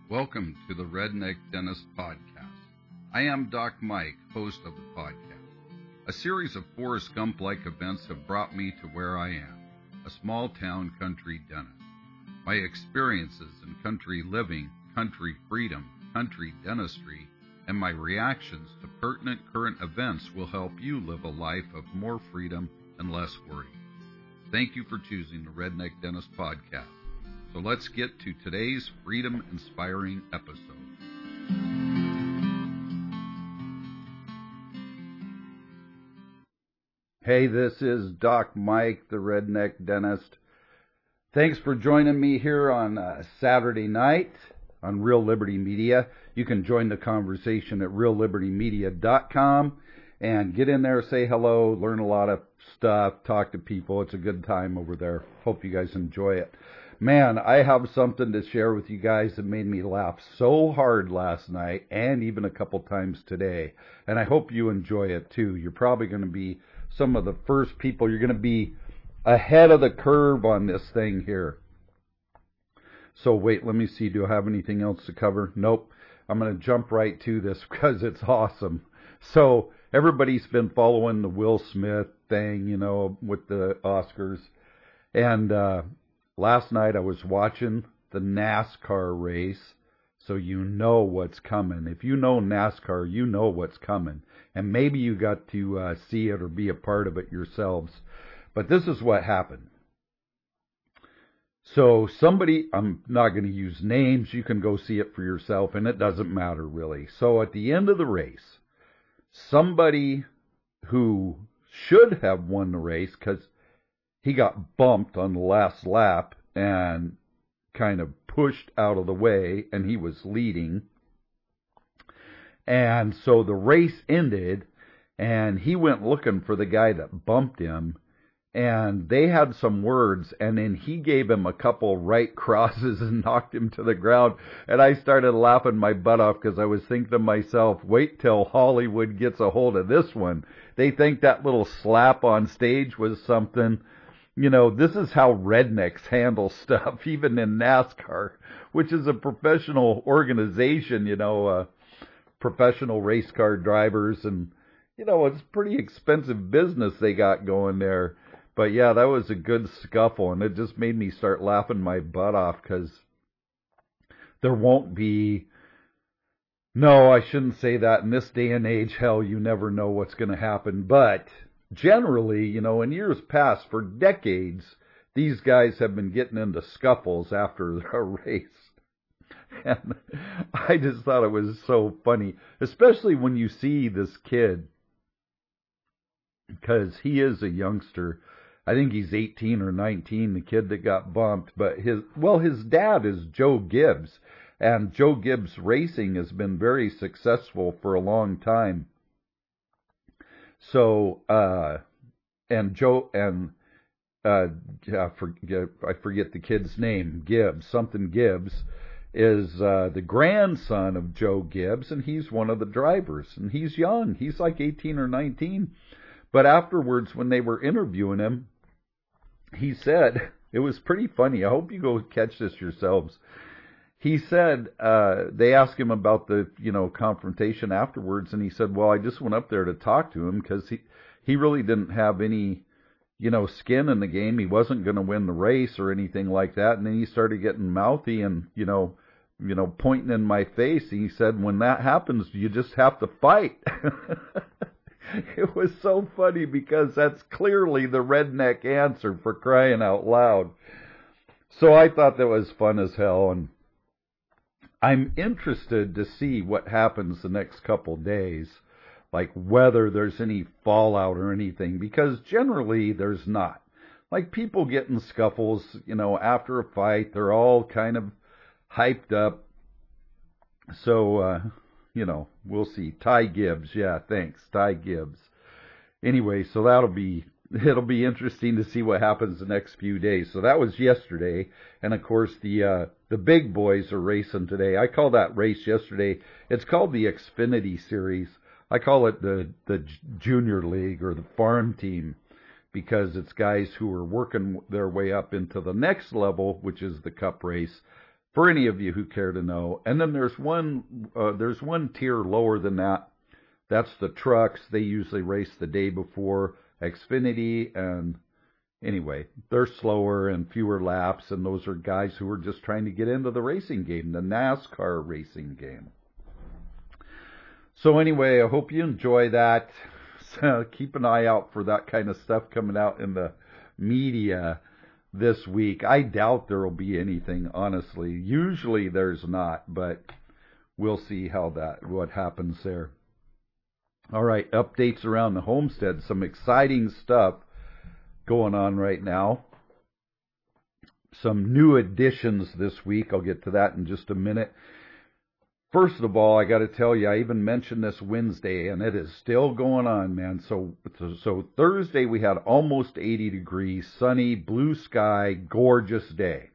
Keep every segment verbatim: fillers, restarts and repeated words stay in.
Welcome to the Redneck Dentist Podcast. I am Doc Mike, host of the podcast. A series of Forrest Gump-like events have brought me to where I am, a small-town country dentist. My experiences in country living, country freedom, country dentistry, and my reactions to pertinent current events will help you live a life of more freedom and less worry. Thank you for choosing the Redneck Dentist Podcast. So let's get to today's freedom-inspiring episode. Hey, this is Doc Mike, the Redneck Dentist. Thanks for joining me here on uh, Saturday night on Real Liberty Media. You can join the conversation at real liberty media dot com and get in there, say hello, learn a lot of stuff, talk to people. It's a good time over there. Hope you guys enjoy it. Man, I have something to share with you guys that made me laugh so hard last night and even a couple times today. And I hope you enjoy it too. You're probably going to be some of the first people. You're going to be ahead of the curve on this thing here. So wait, let me see. Do I have anything else to cover? Nope. I'm going to jump right to this because it's awesome. So everybody's been following the Will Smith thing, you know, with the Oscars. And, uh, last night I was watching the NASCAR race, so you know what's coming. If you know NASCAR, you know what's coming. And maybe you got to uh, see it or be a part of it yourselves. But this is what happened. So somebody, I'm not going to use names, you can go see it for yourself, and it doesn't matter really. So at the end of the race, somebody who should have won the race, because he got bumped on the last lap and kind of pushed out of the way, and he was leading. And so the race ended, and he went looking for the guy that bumped him, and they had some words, and then he gave him a couple right crosses and knocked him to the ground. And I started laughing my butt off because I was thinking to myself, wait till Hollywood gets a hold of this one. They think that little slap on stage was something. You know, this is how rednecks handle stuff, even in NASCAR, which is a professional organization, you know, uh, professional race car drivers. And, you know, it's pretty expensive business they got going there. But, yeah, that was a good scuffle, and it just made me start laughing my butt off because there won't be... No, I shouldn't say that. In this day and age, hell, you never know what's going to happen. But generally, you know, in years past, for decades, these guys have been getting into scuffles after a race. And I just thought it was so funny, especially when you see this kid, because he is a youngster. I think he's eighteen or nineteen, the kid that got bumped. But his, well, his dad is Joe Gibbs, and Joe Gibbs Racing has been very successful for a long time. So, uh, and Joe, and, uh, I forget, I forget the kid's name, Gibbs, something Gibbs, is, uh, the grandson of Joe Gibbs, and he's one of the drivers, and he's young, he's like eighteen or nineteen, but afterwards, when they were interviewing him, he said, it was pretty funny, I hope you go catch this yourselves. He said, uh, they asked him about the, you know, confrontation afterwards, and he said, well, I just went up there to talk to him because he, he really didn't have any, you know, skin in the game. He wasn't going to win the race or anything like that. And then he started getting mouthy and, you know, you know, pointing in my face. And he said, when that happens, you just have to fight. It was so funny because that's clearly the redneck answer, for crying out loud. So I thought that was fun as hell, and I'm interested to see what happens the next couple days, like whether there's any fallout or anything, because generally there's not. Like, people get in scuffles, you know, after a fight, they're all kind of hyped up. So, uh, you know, we'll see. Ty Gibbs, yeah, thanks, Ty Gibbs. Anyway, so that'll be, it'll be interesting to see what happens the next few days. So that was yesterday, and of course the uh, the big boys are racing today. I call that race yesterday. It's called the Xfinity Series. I call it the the Junior League or the Farm Team because it's guys who are working their way up into the next level, which is the Cup race. for any of you who care to know. And then there's one, uh, there's one tier lower than that. That's the trucks. They usually race the day before Xfinity, and anyway, they're slower and fewer laps, and those are guys who are just trying to get into the racing game, the NASCAR racing game. So anyway, I hope you enjoy that. So keep an eye out for that kind of stuff coming out in the media this week. I doubt there will be anything, honestly. Usually there's not, but we'll see how that, what happens there. All right, updates around the homestead. Some exciting stuff going on right now. Some new additions this week. I'll get to that in just a minute. First of all, I got to tell you, I even mentioned this Wednesday, and it is still going on, man. So, so Thursday we had almost eighty degrees, sunny, blue sky, gorgeous day.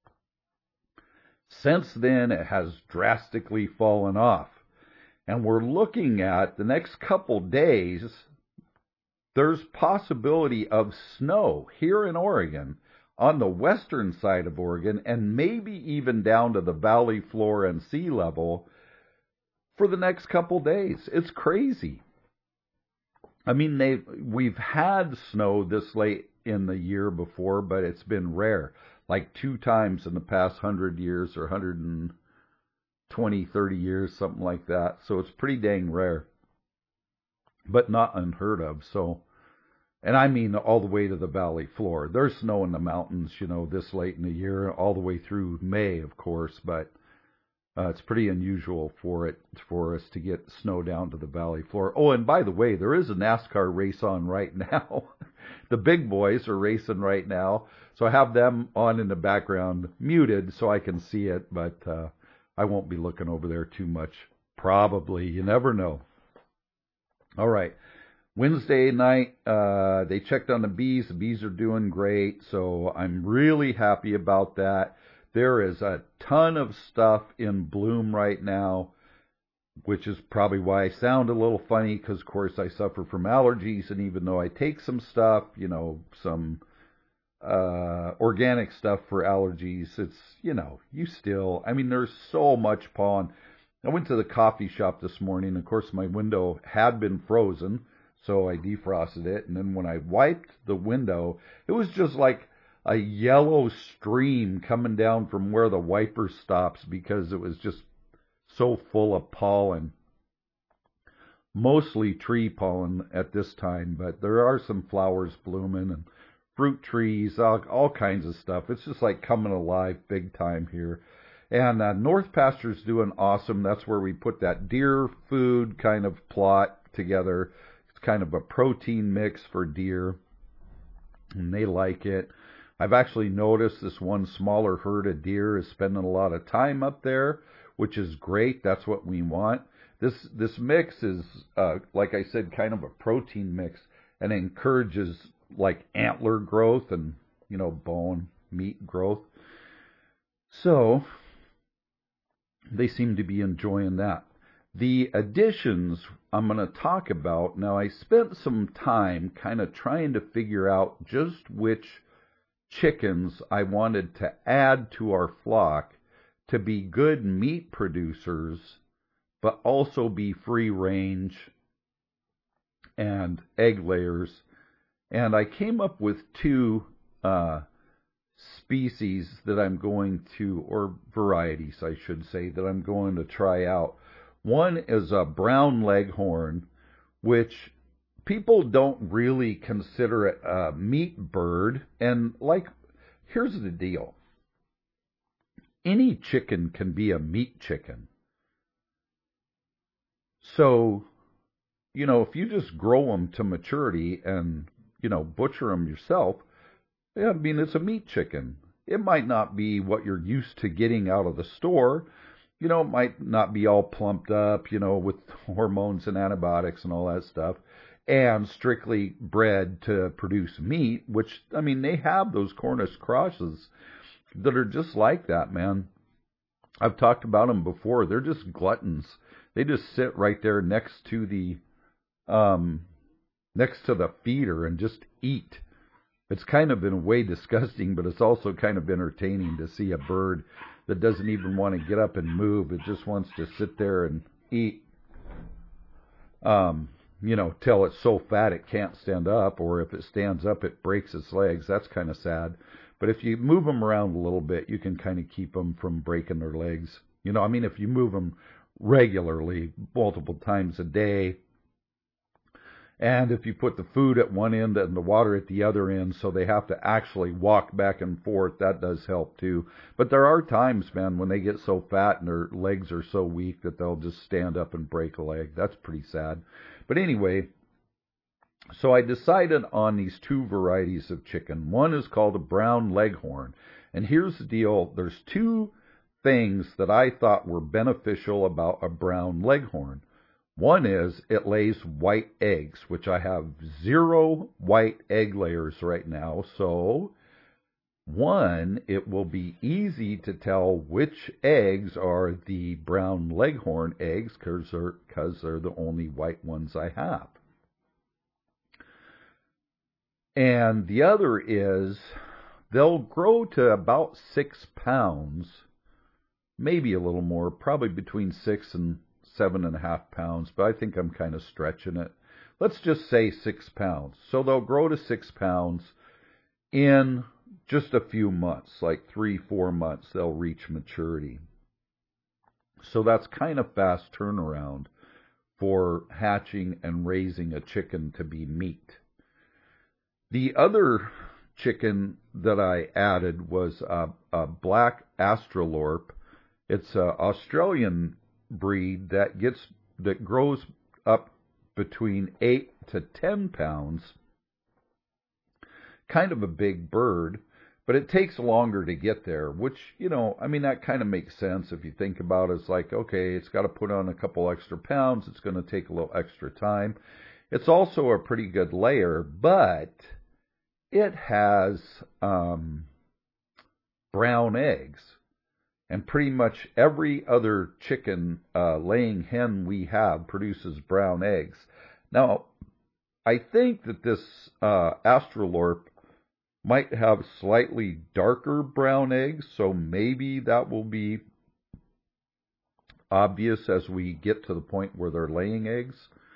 Since then, it has drastically fallen off. And we're looking at the next couple days, there's possibility of snow here in Oregon, on the western side of Oregon, and maybe even down to the valley floor and sea level for the next couple days. It's crazy. I mean, they we've had snow this late in the year before, but it's been rare, like two times in the past hundred years or one hundred twenty, thirty years, something like that. So it's pretty dang rare, but not unheard of. So, and I mean all the way to the valley floor. There's snow in the mountains, you know, this late in the year, all the way through May, of course, but uh, it's pretty unusual for it, for us to get snow down to the valley floor. Oh, and by the way, there is a NASCAR race on right now. The big boys are racing right now, so I have them on in the background, muted, so I can see it, but uh, I won't be looking over there too much. Probably. You never know. All right. Wednesday night, uh, they checked on the bees. The bees are doing great, so I'm really happy about that. There is a ton of stuff in bloom right now, which is probably why I sound a little funny, because, of course, I suffer from allergies, and even though I take some stuff, you know, some uh organic stuff for allergies, it's, you know, you still, I mean, there's so much pollen. I went to the coffee shop this morning. Of course, my window had been frozen, so I defrosted it, and then when I wiped the window, it was just like a yellow stream coming down from where the wiper stops, because it was just so full of pollen. Mostly tree pollen at this time, but there are some flowers blooming, and fruit trees, all, all kinds of stuff. It's just like coming alive big time here. And uh, North Pasture's doing awesome. That's where we put that deer food kind of plot together. It's kind of a protein mix for deer, and they like it. I've actually noticed this one smaller herd of deer is spending a lot of time up there, which is great. That's what we want. This this mix is, uh, like I said, kind of a protein mix, and encourages like antler growth and, you know, bone, meat growth. So they seem to be enjoying that. The additions I'm going to talk about, now I spent some time kind of trying to figure out just which chickens I wanted to add to our flock to be good meat producers, but also be free range and egg layers. And I came up with two uh, species that I'm going to, or varieties, I should say, that I'm going to try out. One is a brown leghorn, which people don't really consider it a meat bird. And, like, here's the deal. Any chicken can be a meat chicken. So, you know, if you just grow them to maturity and, you know, butcher them yourself, yeah, I mean, it's a meat chicken. It might not be what you're used to getting out of the store. You know, it might not be all plumped up, you know, with hormones and antibiotics and all that stuff, and strictly bred to produce meat, which, I mean, they have those Cornish crosses that are just like that, man. I've talked about them before. They're just gluttons. They just sit right there next to the, um, next to the feeder and just eat. It's kind of in a way disgusting, but it's also kind of entertaining to see a bird that doesn't even want to get up and move. It just wants to sit there and eat, um, you know, till it's so fat it can't stand up, or if it stands up, it breaks its legs. That's kind of sad. But if you move them around a little bit, you can kind of keep them from breaking their legs. You know, I mean, if you move them regularly, multiple times a day, and if you put the food at one end and the water at the other end, so they have to actually walk back and forth, that does help too. But there are times, man, when they get so fat and their legs are so weak that they'll just stand up and break a leg. That's pretty sad. But anyway, so I decided on these two varieties of chicken. One is called a brown leghorn. And here's the deal. There's two things that I thought were beneficial about a brown leghorn. One is it lays white eggs, which I have zero white egg layers right now. So, one, it will be easy to tell which eggs are the brown leghorn eggs because they're, 'cause they're the only white ones I have. And the other is they'll grow to about six pounds, maybe a little more, probably between six and seven and a half pounds, but I think I'm kind of stretching it. Let's just say six pounds. So they'll grow to six pounds in just a few months, like three, four months, they'll reach maturity. So that's kind of fast turnaround for hatching and raising a chicken to be meat. The other chicken that I added was a, a black Australorp. It's an Australian breed that gets that grows up between eight to ten pounds. Kind of a big bird, but it takes longer to get there, which, you know, I mean, that kind of makes sense if you think about it. It's like, okay, it's got to put on a couple extra pounds. It's going to take a little extra time. It's also a pretty good layer, but it has um, brown eggs. And pretty much every other chicken uh, laying hen we have produces brown eggs. Now, I think that this uh, Australorp might have slightly darker brown eggs, so maybe that will be obvious as we get to the point where they're laying eggs.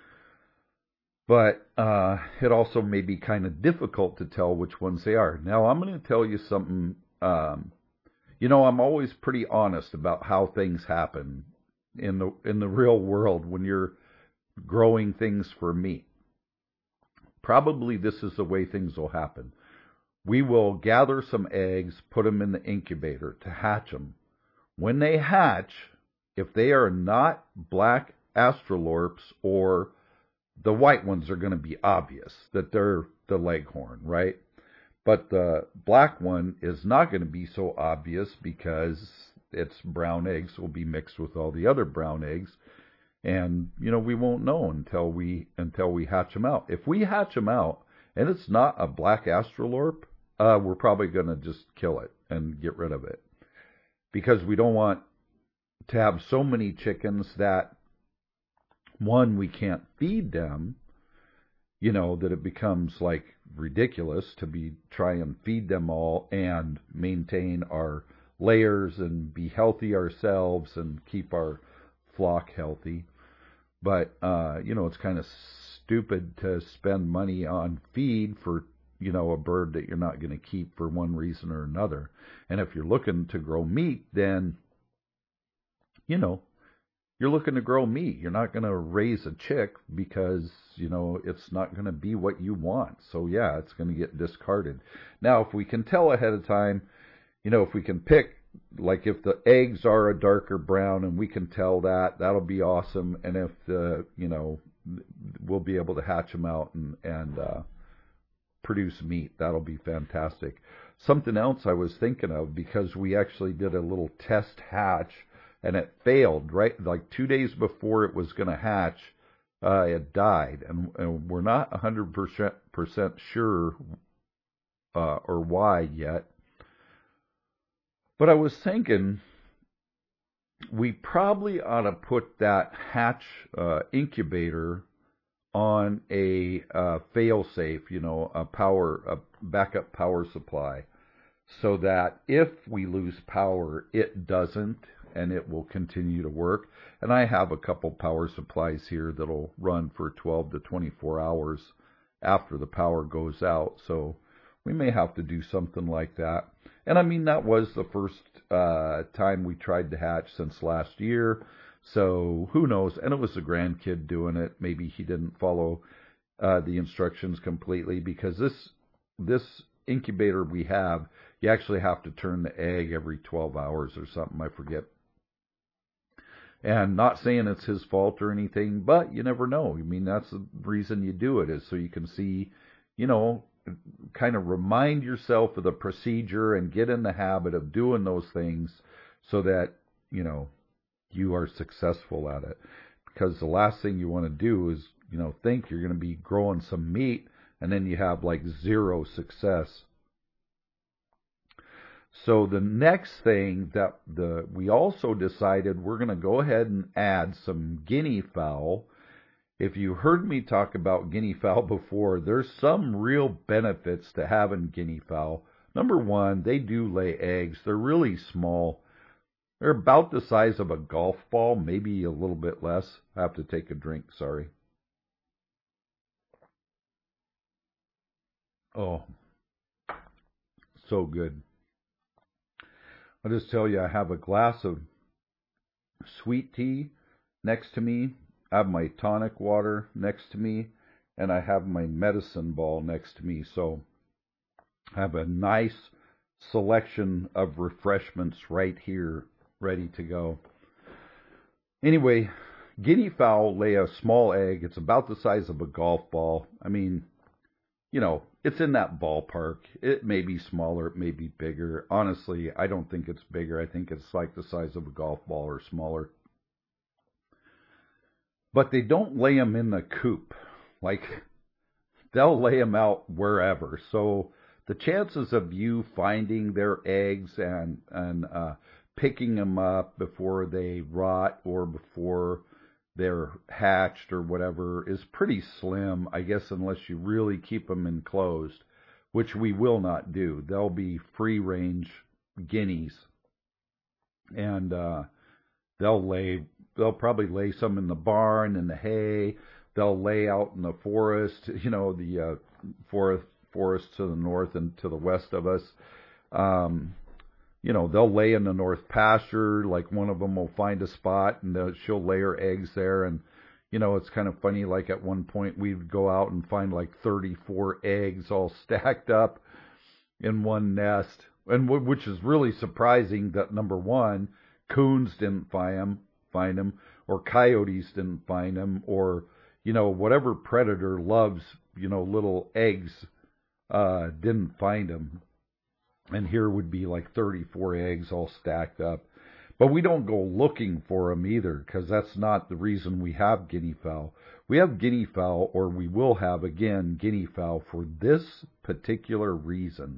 But uh, it also may be kind of difficult to tell which ones they are. Now, I'm going to tell you something. Um, you know, I'm always pretty honest about how things happen in the in the real world when you're growing things for meat. Probably this is the way things will happen. We will gather some eggs, put them in the incubator to hatch them. When they hatch, if they are not black Australorps, or the white ones are going to be obvious that they're the leghorn, right? But the black one is not going to be so obvious because its brown eggs will be mixed with all the other brown eggs. And, you know, we won't know until we until we hatch them out. If we hatch them out and it's not a black Australorp, uh, we're probably going to just kill it and get rid of it. Because we don't want to have so many chickens that, one, we can't feed them, you know, that it becomes like ridiculous to be try and feed them all and maintain our layers and be healthy ourselves and keep our flock healthy. But, uh, you know, it's kind of stupid to spend money on feed for, you know, a bird that you're not going to keep for one reason or another. And if you're looking to grow meat, then, you know, you're looking to grow meat. You're not going to raise a chick because, you know, it's not going to be what you want. So, yeah, it's going to get discarded. Now, if we can tell ahead of time, you know, if we can pick, like if the eggs are a darker brown and we can tell that, that'll be awesome. And if the, you know, we'll be able to hatch them out and, and uh, produce meat, that'll be fantastic. Something else I was thinking of, because we actually did a little test hatch, and it failed, right? Like two days before it was going to hatch, uh, it died. And, and we're not one hundred percent sure uh, or why yet. But I was thinking we probably ought to put that hatch uh, incubator on a uh, fail-safe, you know, a power, a backup power supply, so that if we lose power, it doesn't, and it will continue to work. And I have a couple power supplies here that'll run for twelve to twenty-four hours after the power goes out. So we may have to do something like that. And I mean, that was the first uh, time we tried to hatch since last year. So who knows? And it was a grandkid doing it. Maybe he didn't follow uh, the instructions completely, because this this incubator we have, you actually have to turn the egg every twelve hours or something. I forget. And not saying it's his fault or anything, but you never know. I mean, that's the reason you do it, is so you can see, you know, kind of remind yourself of the procedure and get in the habit of doing those things so that, you know, you are successful at it. Because the last thing you want to do is, you know, think you're going to be growing some meat and then you have like zero success. So the next thing that the we also decided, we're going to go ahead and add some guinea fowl. If you heard me talk about guinea fowl before, there's some real benefits to having guinea fowl. Number one, they do lay eggs. They're really small. They're about the size of a golf ball, maybe a little bit less. I have to take a drink, sorry. Oh, so good. I'll just tell you, I have a glass of sweet tea next to me. I have my tonic water next to me, and I have my medicine ball next to me. So I have a nice selection of refreshments right here, ready to go. Anyway, guinea fowl lay a small egg. It's about the size of a golf ball. I mean, you know, it's in that ballpark. It may be smaller, it may be bigger. Honestly, I don't think it's bigger. I think it's like the size of a golf ball or smaller. But they don't lay them in the coop. Like, they'll lay them out wherever. So the chances of you finding their eggs and, and uh, picking them up before they rot or before they're hatched or whatever is pretty slim, I guess, unless you really keep them enclosed, which we will not do. They'll be free-range guineas, and uh, they'll lay. They'll probably lay some in the barn, in the hay. They'll lay out in the forest, you know, the uh, forest forest to the north and to the west of us. Um, You know, they'll lay in the north pasture. Like, one of them will find a spot and she'll lay her eggs there. And, you know, it's kind of funny. Like, at one point we'd go out and find like thirty-four eggs all stacked up in one nest. And w- which is really surprising that, number one, coons didn't find them, find them, or coyotes didn't find them, or, you know, whatever predator loves, you know, little eggs, uh, didn't find them. And here would be like thirty-four eggs all stacked up. But we don't go looking for them either, because that's not the reason we have guinea fowl. We have guinea fowl, or we will have, again, guinea fowl for this particular reason.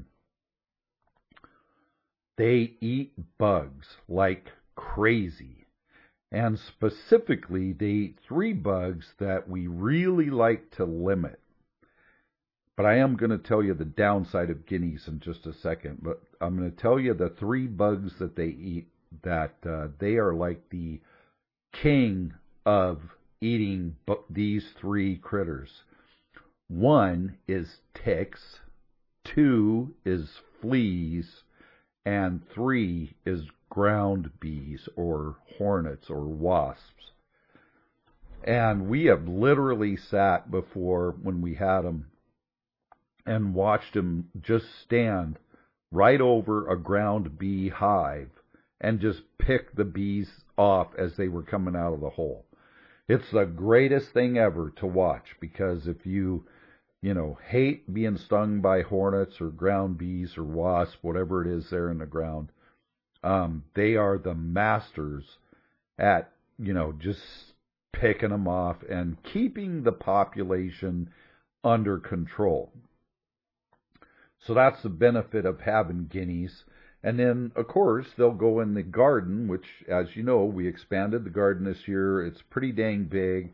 They eat bugs like crazy. And specifically, they eat three bugs that we really like to limit. But I am going to tell you the downside of guineas in just a second. But I'm going to tell you the three bugs that they eat, that uh, they are like the king of eating bu- these three critters. One is ticks, two is fleas, and three is ground bees or hornets or wasps. And we have literally sat before, when we had them, and watched him just stand right over a ground bee hive and just pick the bees off as they were coming out of the hole. It's the greatest thing ever to watch, because if you, you know, hate being stung by hornets or ground bees or wasps, whatever it is there in the ground, um, they are the masters at, you know, just picking them off and keeping the population under control. So that's the benefit of having guineas. And then, of course, they'll go in the garden, which, as you know, we expanded the garden this year. It's pretty dang big.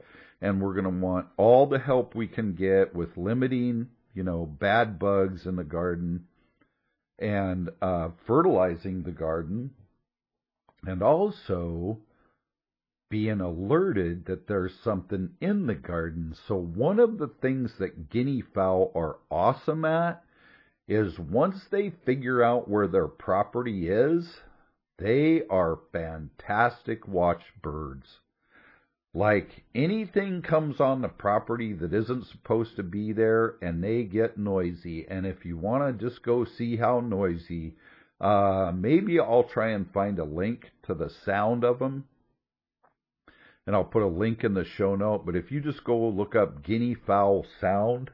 and we're going to want all the help we can get with limiting, you know, bad bugs in the garden and uh, fertilizing the garden, and also being alerted that there's something in the garden. So one of the things that guinea fowl are awesome at is once they figure out where their property is, they are fantastic watch birds. Like, anything comes on the property that isn't supposed to be there, and they get noisy. And if you want to just go see how noisy, uh, maybe I'll try and find a link to the sound of them, and I'll put a link in the show note. But if you just go look up guinea fowl sound,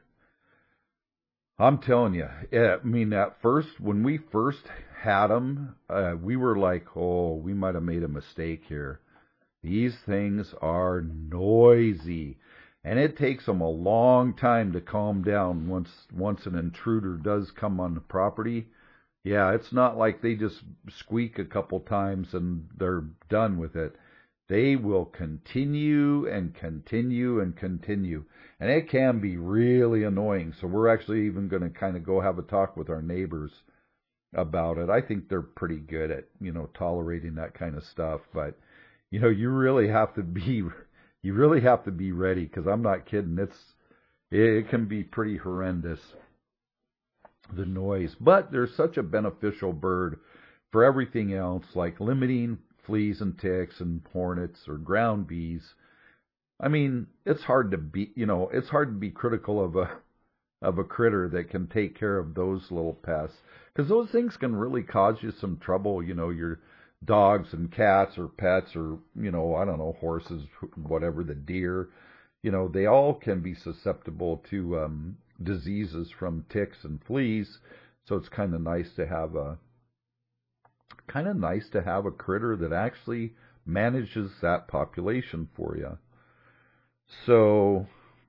I'm telling you, I mean, at first, when we first had them, uh, we were like, oh, we might have made a mistake here. These things are noisy, and it takes them a long time to calm down once once an intruder does come on the property. Yeah, it's not like they just squeak a couple times and they're done with it. They will continue and continue and continue, and it can be really annoying. So we're actually even going to kind of go have a talk with our neighbors about it. I think they're pretty good at, you know, tolerating that kind of stuff, but you know, you really have to be, you really have to be ready, because I'm not kidding. It's, it can be pretty horrendous, the noise. But they're such a beneficial bird for everything else, like limiting fleas and ticks and hornets or ground bees. I mean, it's hard to be, you know, it's hard to be critical of a, of a critter that can take care of those little pests, because those things can really cause you some trouble. You know, your dogs and cats or pets, or, you know, I don't know, horses, whatever, the deer, you know, they all can be susceptible to um, diseases from ticks and fleas. So it's kind of nice to have a, kind of nice to have a critter that actually manages that population for you. So,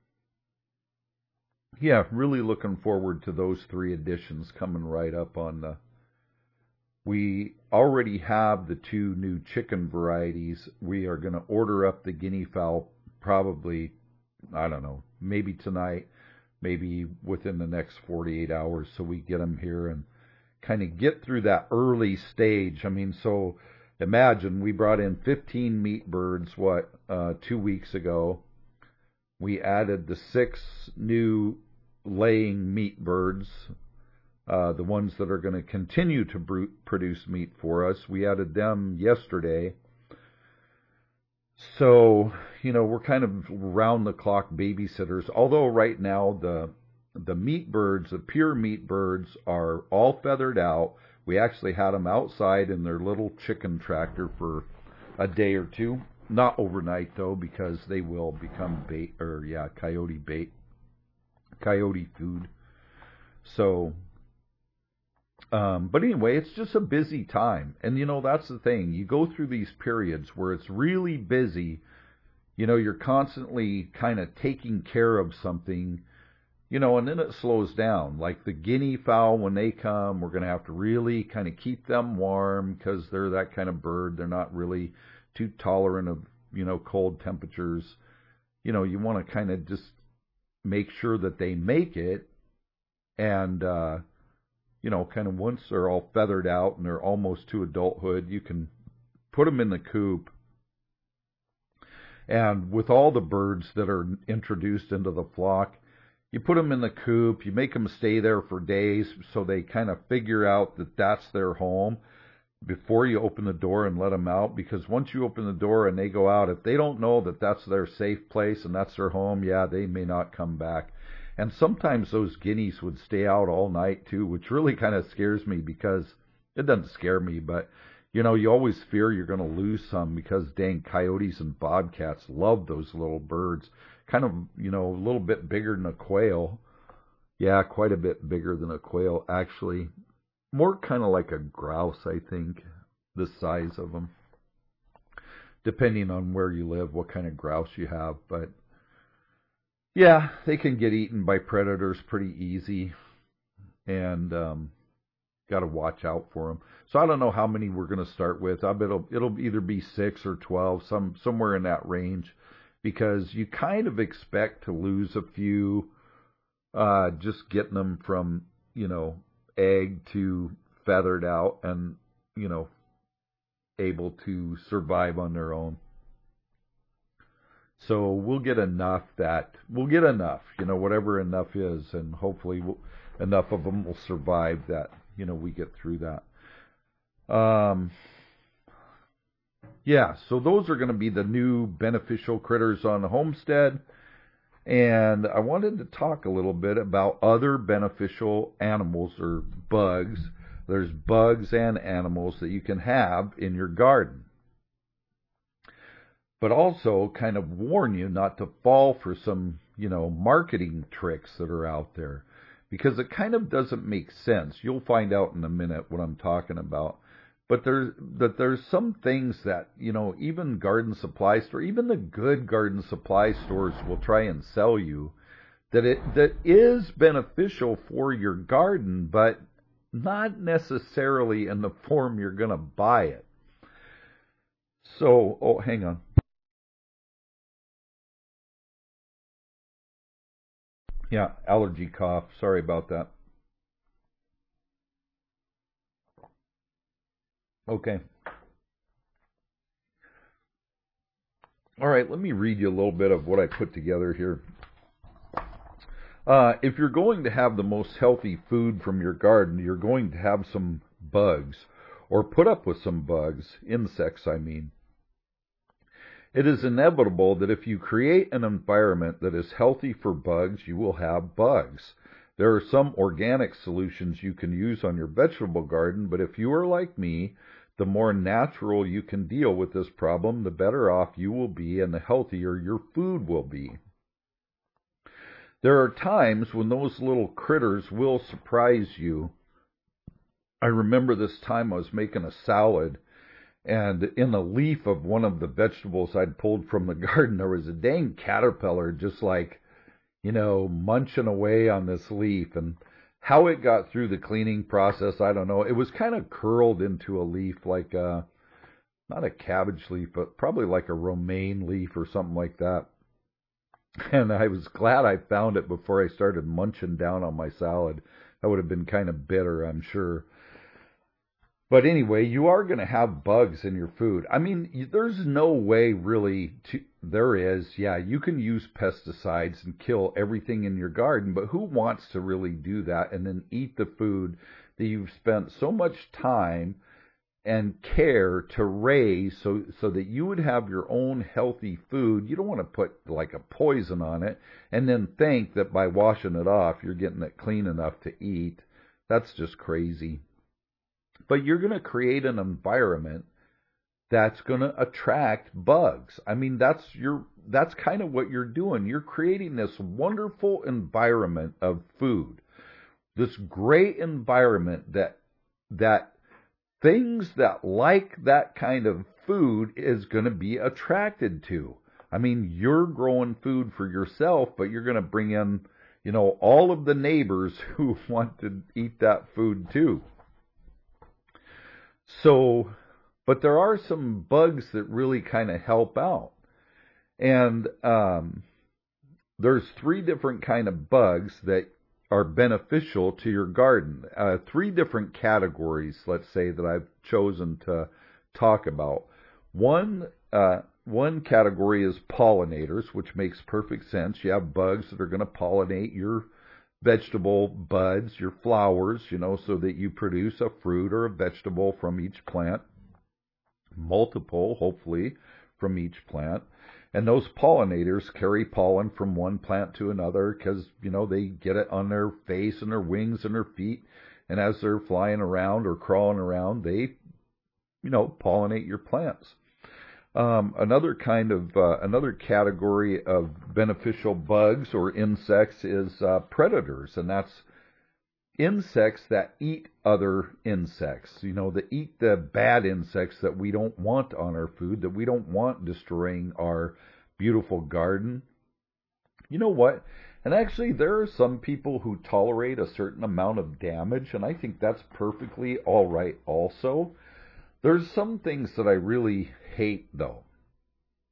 yeah, really looking forward to those three editions coming right up on the. We already have the two new chicken varieties. We are going to order up the guinea fowl probably, I don't know, maybe tonight, maybe within the next forty-eight hours, so we get them here and kind of get through that early stage. I mean, so imagine we brought in fifteen meat birds, what, uh, two weeks ago. We added the six new laying meat birds, Uh, the ones that are going to continue to br- produce meat for us. We added them yesterday. So, you know, we're kind of round-the-clock babysitters. Although right now the the meat birds, the pure meat birds, are all feathered out. We actually had them outside in their little chicken tractor for a day or two. Not overnight, though, because they will become bait, or yeah, coyote bait, coyote food. So... Um, but anyway, it's just a busy time. And, you know, that's the thing. You go through these periods where it's really busy. You know, you're constantly kind of taking care of something, you know, and then it slows down. Like the guinea fowl, when they come, we're going to have to really kind of keep them warm, because they're that kind of bird. They're not really too tolerant of, you know, cold temperatures. You know, you want to kind of just make sure that they make it. And, uh, you know, kind of once they're all feathered out and they're almost to adulthood, you can put them in the coop. And with all the birds that are introduced into the flock, you put them in the coop, you make them stay there for days so they kind of figure out that that's their home before you open the door and let them out. Because once you open the door and they go out, if they don't know that that's their safe place and that's their home, yeah, they may not come back. And sometimes those guineas would stay out all night, too, which really kind of scares me, because it doesn't scare me, but, you know, you always fear you're going to lose some, because dang, coyotes and bobcats love those little birds. Kind of, you know, a little bit bigger than a quail. Yeah, quite a bit bigger than a quail, actually. More kind of like a grouse, I think, the size of them. Depending on where you live, what kind of grouse you have, but... yeah, they can get eaten by predators pretty easy, and um, got to watch out for them. So I don't know how many we're going to start with. I bet it'll, it'll either be six or twelve, some somewhere in that range. because you kind of expect to lose a few, uh, just getting them from, you know, egg to feathered out and, you know, able to survive on their own. So we'll get enough that, we'll get enough, you know, whatever enough is, and hopefully we'll, enough of them will survive that, you know, we get through that. Um, yeah, so those are going to be the new beneficial critters on the homestead. And I wanted to talk a little bit about other beneficial animals or bugs. There's bugs and animals that you can have in your garden. But also kind of warn you not to fall for some, you know, marketing tricks that are out there, because it kind of doesn't make sense. You'll find out in a minute what I'm talking about. But there's that there's some things that, you know, even garden supply store, even the good garden supply stores will try and sell you that it that is beneficial for your garden, but not necessarily in the form you're going to buy it. So, oh, hang on. Yeah, allergy cough. Sorry about that. Okay. All right, let me read you a little bit of what I put together here. Uh, if you're going to have the most healthy food from your garden, you're going to have some bugs, or put up with some bugs, insects, I mean. It is inevitable that if you create an environment that is healthy for bugs, you will have bugs. There are some organic solutions you can use on your vegetable garden, but if you are like me, the more natural you can deal with this problem, the better off you will be and the healthier your food will be. There are times when those little critters will surprise you. I remember this time I was making a salad, and in the leaf of one of the vegetables I'd pulled from the garden, there was a dang caterpillar just like, you know, munching away on this leaf. And how it got through the cleaning process, I don't know. It was kind of curled into a leaf like a, not a cabbage leaf, but probably like a romaine leaf or something like that. And I was glad I found it before I started munching down on my salad. That would have been kind of bitter, I'm sure. But anyway, you are going to have bugs in your food. I mean, there's no way really to, there is, yeah, you can use pesticides and kill everything in your garden, but who wants to really do that and then eat the food that you've spent so much time and care to raise so so that you would have your own healthy food? You don't want to put like a poison on it and then think that by washing it off you're getting it clean enough to eat. That's just crazy. But you're going to create an environment that's going to attract bugs. I mean, that's your that's kind of what you're doing. You're creating this wonderful environment of food. This great environment that that things that like that kind of food is going to be attracted to. I mean, you're growing food for yourself, but you're going to bring in, you know, all of the neighbors who want to eat that food too. So, but there are some bugs that really kind of help out. And um, there's three different kind of bugs that are beneficial to your garden. Uh, three different categories, let's say, that I've chosen to talk about. One, uh, one category is pollinators, which makes perfect sense. You have bugs that are going to pollinate your vegetable buds, your flowers, you know, so that you produce a fruit or a vegetable from each plant. Multiple, hopefully, from each plant. And those pollinators carry pollen from one plant to another because, you know, they get it on their face and their wings and their feet. And as they're flying around or crawling around, they, you know, pollinate your plants. Um, another kind of, uh, another category of beneficial bugs or insects is uh, predators. And that's insects that eat other insects, you know, that eat the bad insects that we don't want on our food, that we don't want destroying our beautiful garden. You know what? And actually, there are some people who tolerate a certain amount of damage, and I think that's perfectly all right also. There's some things that I really hate, though.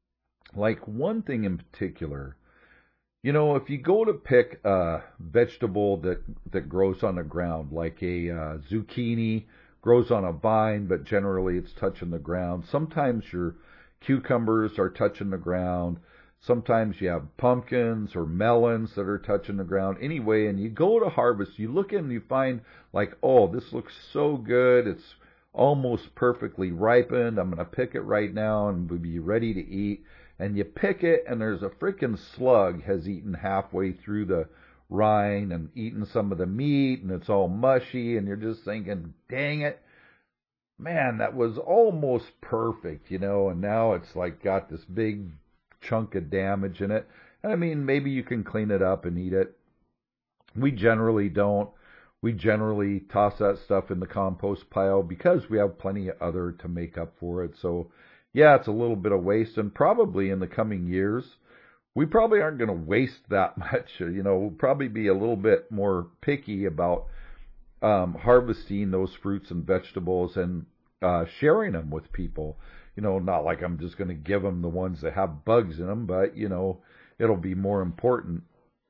Like one thing in particular, you know, if you go to pick a vegetable that that grows on the ground, like a uh, zucchini grows on a vine, but generally it's touching the ground. Sometimes your cucumbers are touching the ground. Sometimes you have pumpkins or melons that are touching the ground. Anyway, and you go to harvest, you look in and you find like, oh, this looks so good. It's almost perfectly ripened. I'm going to pick it right now and we'll be ready to eat. And you pick it, and there's a freaking slug has eaten halfway through the rind and eaten some of the meat, and it's all mushy, and you're just thinking, dang it, man, that was almost perfect, you know, and now it's like got this big chunk of damage in it. And I mean, maybe you can clean it up and eat it. We generally don't. We generally toss that stuff in the compost pile because we have plenty of other to make up for it. So, yeah, it's a little bit of waste, and probably in the coming years, we probably aren't going to waste that much. You know, we'll probably be a little bit more picky about um, harvesting those fruits and vegetables and uh, sharing them with people. You know, not like I'm just going to give them the ones that have bugs in them, but, you know, it'll be more important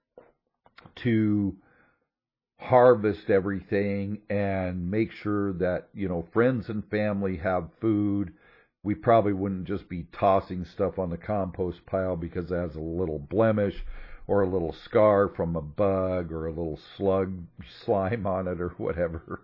to harvest everything and make sure that, you know, friends and family have food. We probably wouldn't just be tossing stuff on the compost pile because it has a little blemish or a little scar from a bug or a little slug slime on it or whatever.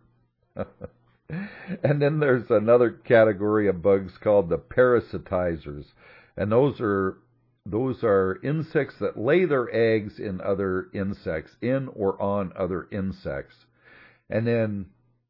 And then there's another category of bugs called the parasitizers. And those are those are insects that lay their eggs in other insects, in or on other insects. And then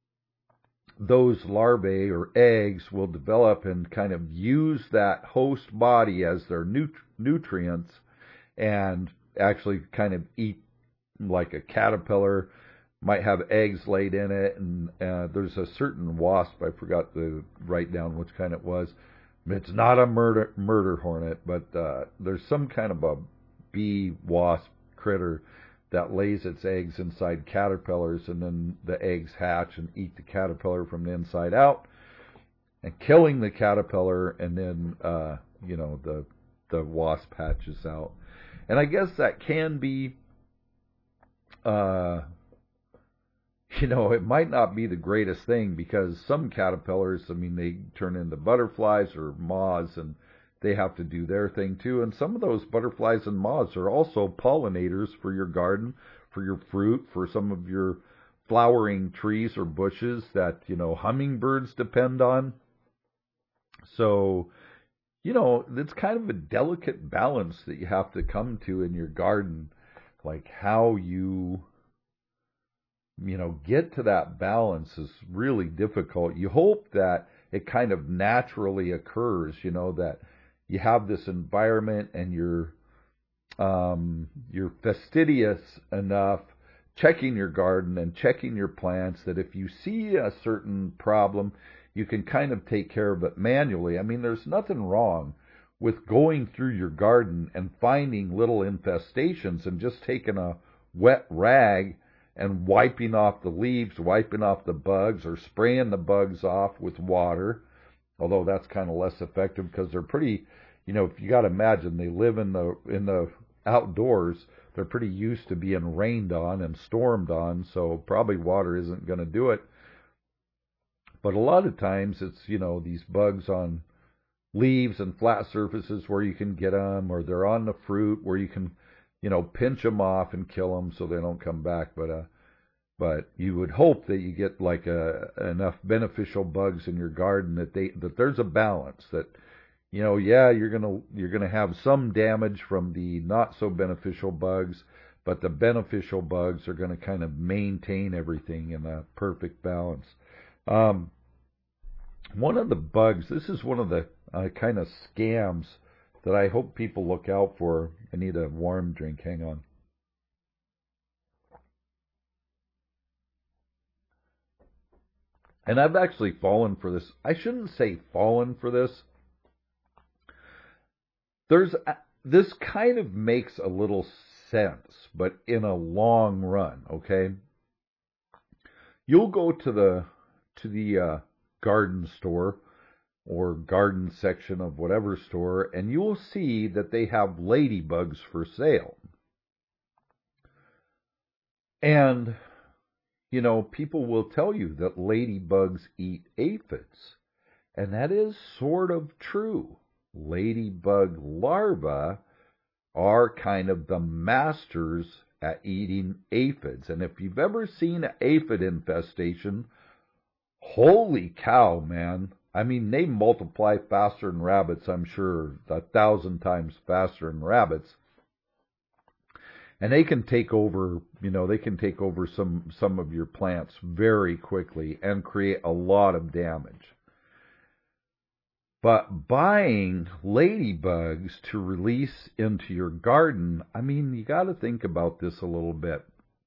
those larvae or eggs will develop and kind of use that host body as their nut- nutrients and actually kind of eat like a caterpillar, might have eggs laid in it. And uh, there's a certain wasp, I forgot to write down which kind it was. It's not a murder murder hornet, but uh, there's some kind of a bee wasp critter that lays its eggs inside caterpillars, and then the eggs hatch and eat the caterpillar from the inside out, and killing the caterpillar, and then uh, you know the the wasp hatches out. And I guess that can be, uh, you know, it might not be the greatest thing because some caterpillars, I mean, they turn into butterflies or moths, and they have to do their thing too. And some of those butterflies and moths are also pollinators for your garden, for your fruit, for some of your flowering trees or bushes that, you know, hummingbirds depend on. So, you know, it's kind of a delicate balance that you have to come to in your garden, like how you, you know, get to that balance is really difficult. You hope that it kind of naturally occurs, you know, that you have this environment and you're um, you're fastidious enough checking your garden and checking your plants that if you see a certain problem, you can kind of take care of it manually. I mean, there's nothing wrong with going through your garden and finding little infestations and just taking a wet rag and wiping off the leaves, wiping off the bugs, or spraying the bugs off with water. Although that's kind of less effective because they're pretty, you know, if you got to imagine they live in the in the outdoors, they're pretty used to being rained on and stormed on, so probably water isn't going to do it. But a lot of times it's, you know, these bugs on leaves and flat surfaces where you can get them, or they're on the fruit where you can, you know, pinch them off and kill them so they don't come back. But uh, but you would hope that you get like a, enough beneficial bugs in your garden that they that there's a balance that, you know, yeah, you're gonna you're gonna have some damage from the not so beneficial bugs, but the beneficial bugs are gonna kind of maintain everything in a perfect balance. Um, one of the bugs, this is one of the uh, kind of scams that I hope people look out for. I need a warm drink. Hang on. And I've actually fallen for this. I shouldn't say fallen for this. There's this kind of makes a little sense, but in a long run, okay? You'll go to the to the uh, garden store or garden section of whatever store, and you will see that they have ladybugs for sale. And, you know, people will tell you that ladybugs eat aphids, and that is sort of true. Ladybug larvae are kind of the masters at eating aphids. And if you've ever seen an aphid infestation, holy cow, man. I mean, they multiply faster than rabbits, I'm sure, a thousand times faster than rabbits. And they can take over, you know, they can take over some, some of your plants very quickly and create a lot of damage. But buying ladybugs to release into your garden, I mean, you got to think about this a little bit.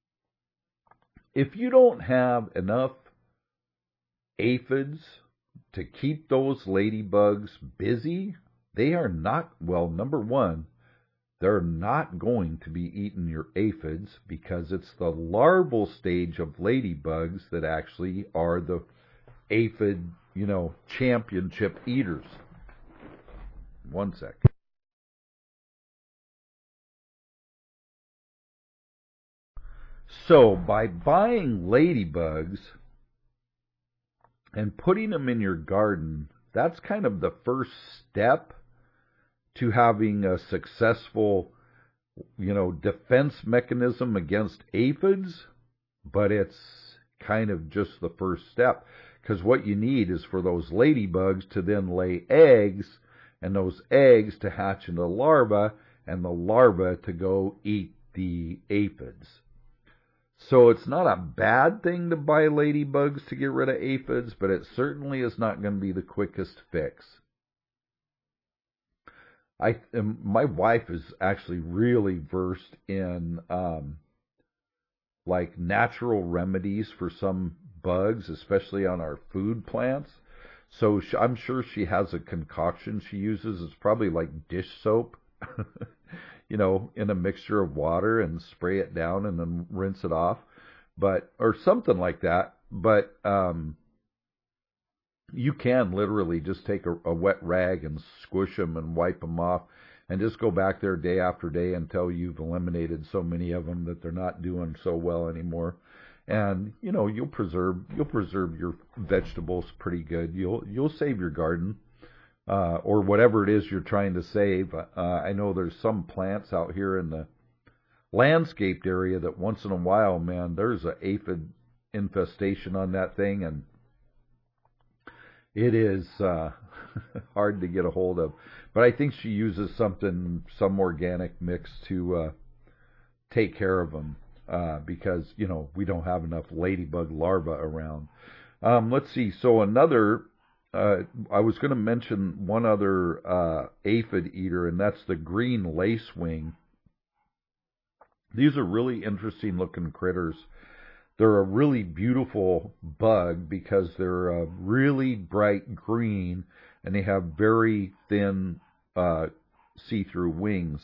If you don't have enough aphids to keep those ladybugs busy, they are not, well, number one, they're not going to be eating your aphids because it's the larval stage of ladybugs that actually are the aphid, you know, championship eaters. One sec. So by buying ladybugs and putting them in your garden, that's kind of the first step to having a successful, you know, defense mechanism against aphids, but it's kind of just the first step. Because what you need is for those ladybugs to then lay eggs, and those eggs to hatch into larvae, and the larvae to go eat the aphids. So it's not a bad thing to buy ladybugs to get rid of aphids, but it certainly is not going to be the quickest fix. I, my wife is actually really versed in um, like natural remedies for some bugs, especially on our food plants. So sh- I'm sure she has a concoction she uses. It's probably like dish soap, you know, in a mixture of water, and spray it down and then rinse it off, but or something like that. But um, you can literally just take a, a wet rag and squish them and wipe them off, and just go back there day after day until you've eliminated so many of them that they're not doing so well anymore. And you know, you'll preserve you'll preserve your vegetables pretty good. You'll you'll save your garden, uh, or whatever it is you're trying to save. Uh, I know there's some plants out here in the landscaped area that once in a while, man, there's an aphid infestation on that thing, and it is uh, hard to get a hold of. But I think she uses something, some organic mix to uh, take care of them. Uh, because, you know, we don't have enough ladybug larvae around. Um, let's see. So another, uh, I was going to mention one other uh, aphid eater, and that's the green lacewing. These are really interesting looking critters. They're a really beautiful bug because they're uh, really bright green, and they have very thin uh, see-through wings.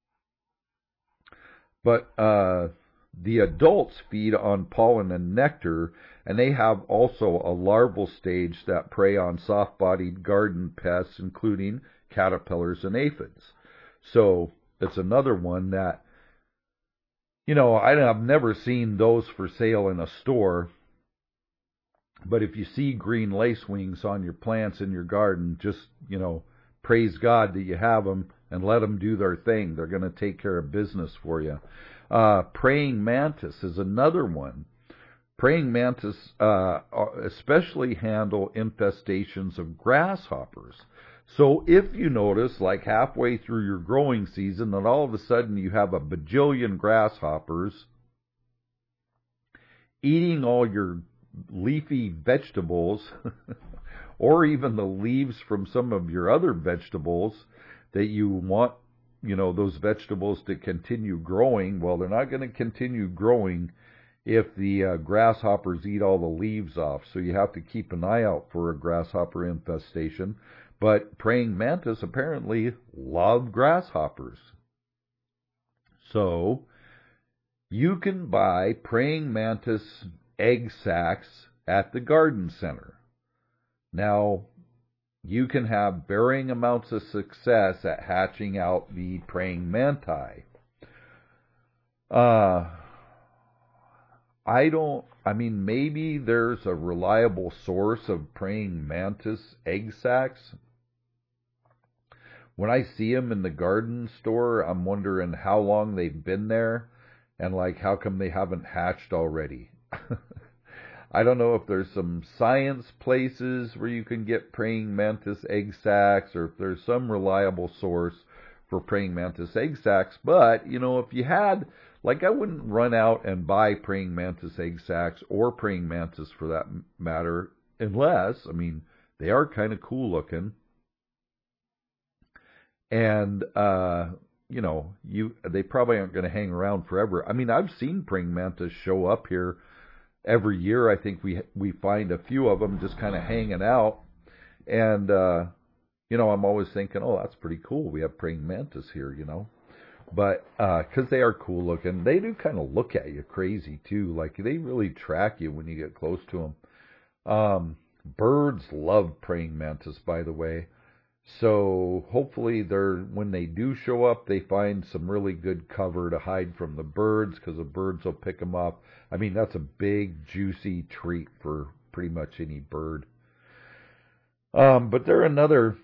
But uh, the adults feed on pollen and nectar, and they have also a larval stage that prey on soft-bodied garden pests, including caterpillars and aphids. So it's another one that, you know, I've never seen those for sale in a store, but if you see green lacewings on your plants in your garden, just, you know, praise God that you have them and let them do their thing. They're going to take care of business for you. Uh, praying mantis is another one. Praying mantis uh, especially handle infestations of grasshoppers. So if you notice, like halfway through your growing season, that all of a sudden you have a bajillion grasshoppers eating all your leafy vegetables, or even the leaves from some of your other vegetables that you want, you know, those vegetables to continue growing, well, they're not going to continue growing if the uh, grasshoppers eat all the leaves off. So you have to keep an eye out for a grasshopper infestation. But praying mantis apparently love grasshoppers. So you can buy praying mantis egg sacs at the garden center. Now, you can have varying amounts of success at hatching out the praying mantis. Uh, I don't, I mean, maybe there's a reliable source of praying mantis egg sacs. When I see them in the garden store, I'm wondering how long they've been there and, like, how come they haven't hatched already. I don't know if there's some science places where you can get praying mantis egg sacs or if there's some reliable source for praying mantis egg sacs. But, you know, if you had, like, I wouldn't run out and buy praying mantis egg sacs or praying mantis for that matter unless, I mean, they are kind of cool looking. And, uh, you know, you they probably aren't going to hang around forever. I mean, I've seen praying mantis show up here every year. I think we we find a few of them just kind of hanging out. And, uh, you know, I'm always thinking, oh, that's pretty cool. We have praying mantis here, you know. But, uh, because they are cool looking, they do kind of look at you crazy, too. Like, they really track you when you get close to them. Um, birds love praying mantis, by the way. So hopefully they're, when they do show up, they find some really good cover to hide from the birds, because the birds will pick them up. I mean, that's a big, juicy treat for pretty much any bird. Um, but they're another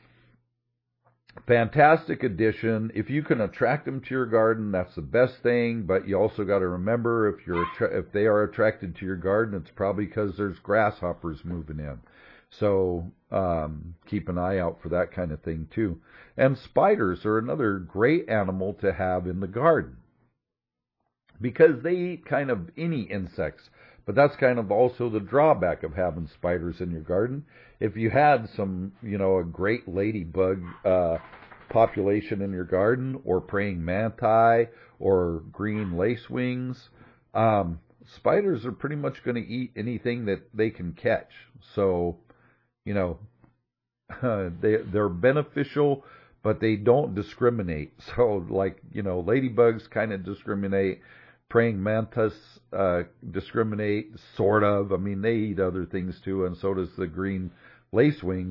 fantastic addition. If you can attract them to your garden, that's the best thing. But you also got to remember, if you're if they are attracted to your garden, it's probably because there's grasshoppers moving in. So um, keep an eye out for that kind of thing too. And spiders are another great animal to have in the garden because they eat kind of any insects. But that's kind of also the drawback of having spiders in your garden. If you had some, you know, a great ladybug uh, population in your garden, or praying mantis, or green lacewings, um, spiders are pretty much going to eat anything that they can catch. So, you know, uh, they, they're beneficial, but they don't discriminate. So, like, you know, ladybugs kind of discriminate. Praying mantis uh, discriminate, sort of. I mean, they eat other things too, and so does the green lacewing,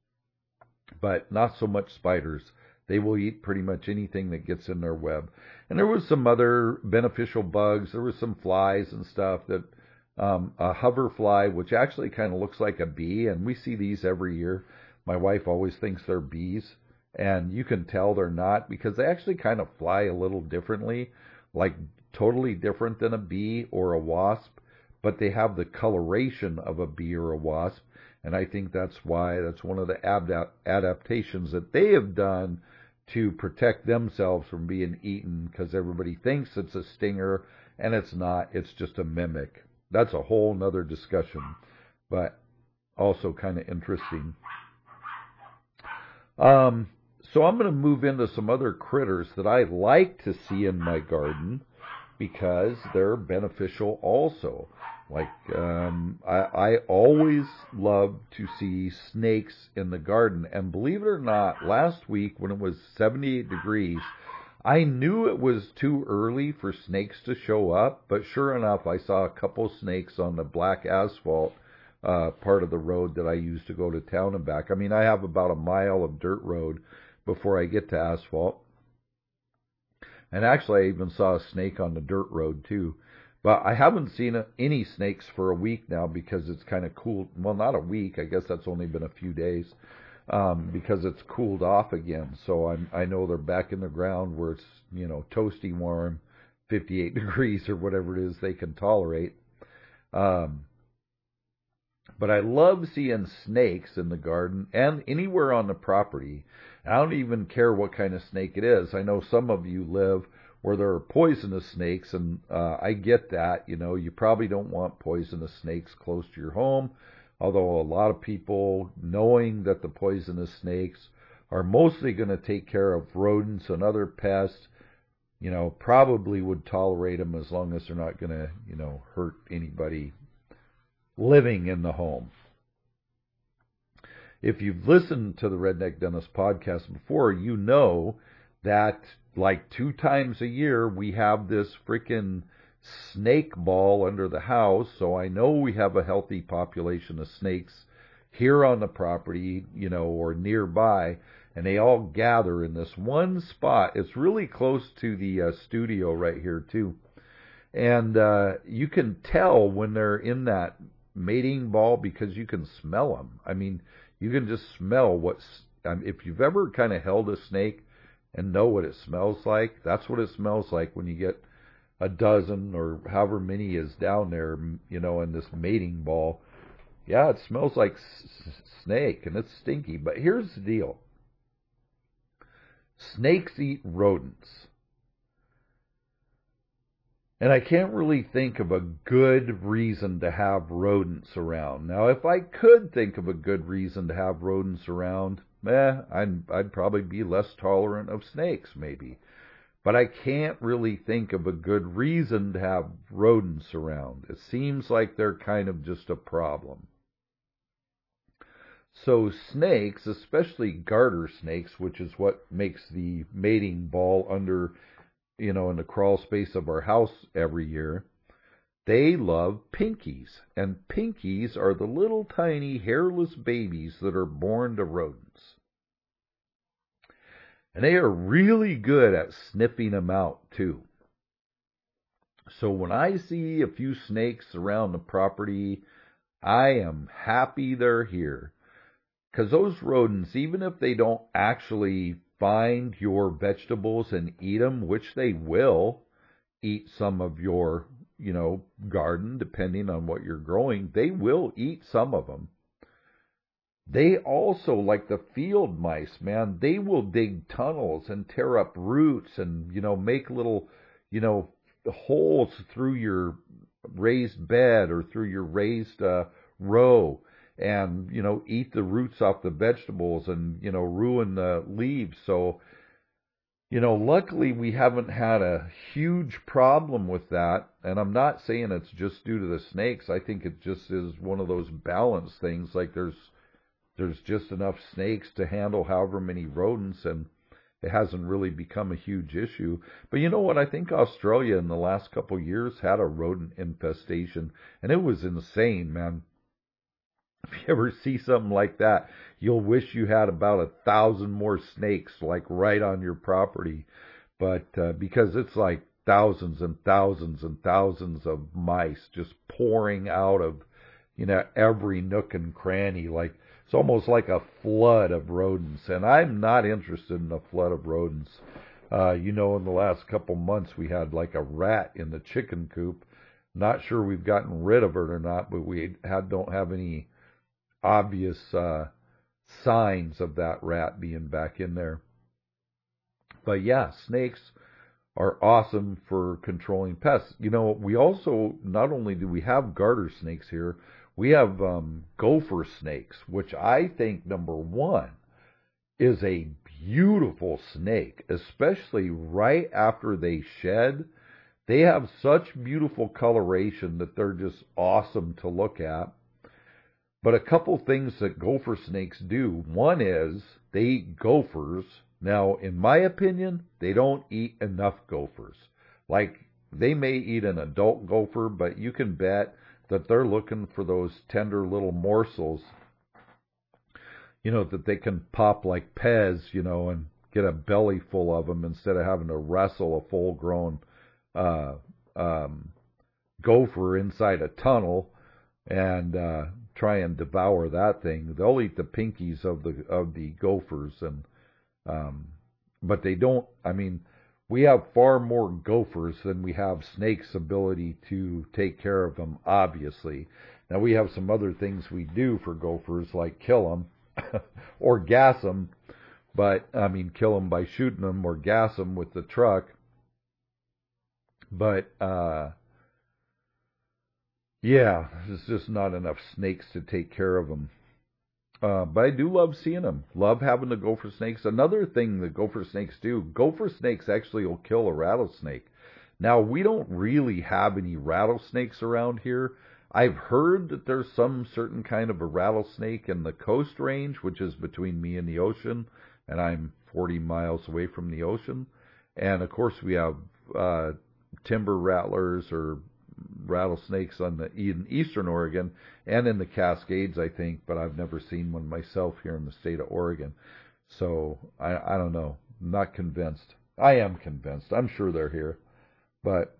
but not so much spiders. They will eat pretty much anything that gets in their web. And there was some other beneficial bugs. There was some flies and stuff that, um, a hoverfly, which actually kind of looks like a bee, and we see these every year. My wife always thinks they're bees, and you can tell they're not because they actually kind of fly a little differently, like totally different than a bee or a wasp, but they have the coloration of a bee or a wasp. And I think that's why, that's one of the adaptations that they have done to protect themselves from being eaten, because everybody thinks it's a stinger, and it's not. It's just a mimic. That's a whole nother discussion, but also kind of interesting. Um, so I'm going to move into some other critters that I like to see in my garden, because they're beneficial also. Like, um, I, I always love to see snakes in the garden. And believe it or not, last week when it was seventy-eight degrees, I knew it was too early for snakes to show up. But sure enough, I saw a couple snakes on the black asphalt uh, part of the road that I use to go to town and back. I mean, I have about a mile of dirt road before I get to asphalt. And actually, I even saw a snake on the dirt road, too. But I haven't seen any snakes for a week now because it's kind of cooled. Well, not a week. I guess that's only been a few days um, because it's cooled off again. So I'm, I know they're back in the ground where it's, you know, toasty warm, fifty-eight degrees or whatever it is they can tolerate. Um, but I love seeing snakes in the garden and anywhere on the property. I don't even care what kind of snake it is. I know some of you live where there are poisonous snakes, and uh, I get that. You know, you probably don't want poisonous snakes close to your home, although a lot of people, knowing that the poisonous snakes are mostly going to take care of rodents and other pests, you know, probably would tolerate them as long as they're not going to, you know, hurt anybody living in the home. If you've listened to the Redneck Dentist podcast before, you know that like two times a year we have this freaking snake ball under the house, so I know we have a healthy population of snakes here on the property, you know, or nearby, and they all gather in this one spot. It's really close to the uh, studio right here too. And uh, you can tell when they're in that mating ball because you can smell them. I mean, you can just smell what's, um, if you've ever kind of held a snake and know what it smells like, that's what it smells like when you get a dozen or however many is down there, you know, in this mating ball. Yeah, it smells like s- snake, and it's stinky. But here's the deal. Snakes eat rodents. And I can't really think of a good reason to have rodents around. Now, if I could think of a good reason to have rodents around, eh, I'd, I'd probably be less tolerant of snakes, maybe. But I can't really think of a good reason to have rodents around. It seems like they're kind of just a problem. So snakes, especially garter snakes, which is what makes the mating ball under, you know, in the crawl space of our house every year, they love pinkies. And pinkies are the little tiny hairless babies that are born to rodents. And they are really good at sniffing them out, too. So when I see a few snakes around the property, I am happy they're here. Because those rodents, even if they don't actually find your vegetables and eat them, which they will, eat some of your, you know, garden, depending on what you're growing, they will eat some of them. They also, like the field mice, man, they will dig tunnels and tear up roots and, you know, make little, you know, holes through your raised bed or through your raised uh, row and, you know, eat the roots off the vegetables and, you know, ruin the leaves. So, you know, luckily we haven't had a huge problem with that. And I'm not saying it's just due to the snakes. I think it just is one of those balance things. Like there's There's just enough snakes to handle however many rodents, and it hasn't really become a huge issue. But you know what? I think Australia in the last couple of years had a rodent infestation, and it was insane, man. If you ever see something like that, you'll wish you had about a thousand more snakes, like right on your property. But uh, because it's like thousands and thousands and thousands of mice just pouring out of, you know, every nook and cranny, like it's almost like a flood of rodents, and I'm not interested in a flood of rodents. Uh, you know, in the last couple months, we had like a rat in the chicken coop. Not sure we've gotten rid of it or not, but we had, don't have any obvious uh, signs of that rat being back in there. But yeah, snakes are awesome for controlling pests. You know, we also, not only do we have garter snakes here, we have um, gopher snakes, which I think, number one, is a beautiful snake, especially right after they shed. They have such beautiful coloration that they're just awesome to look at. But a couple things that gopher snakes do. One is they eat gophers. Now, in my opinion, they don't eat enough gophers. Like, they may eat an adult gopher, but you can bet that they're looking for those tender little morsels, you know, that they can pop like Pez, you know, and get a belly full of them instead of having to wrestle a full-grown uh, um, gopher inside a tunnel and uh, try and devour that thing. They'll eat the pinkies of the of the gophers, and um, but they don't. I mean, we have far more gophers than we have snakes' ability to take care of them, obviously. Now, we have some other things we do for gophers, like kill them or gas them, but, I mean, kill them by shooting them or gas them with the truck. But, uh, yeah, there's just not enough snakes to take care of them. Uh, but I do love seeing them. Love having the gopher snakes. Another thing that gopher snakes do, gopher snakes actually will kill a rattlesnake. Now, we don't really have any rattlesnakes around here. I've heard that there's some certain kind of a rattlesnake in the Coast Range, which is between me and the ocean, and I'm forty miles away from the ocean. And, of course, we have uh, timber rattlers or rattlesnakes on the in eastern Oregon and in the Cascades, I think, but I've never seen one myself here in the state of Oregon. So I, I don't know. I'm not convinced. I am convinced. I'm sure they're here, but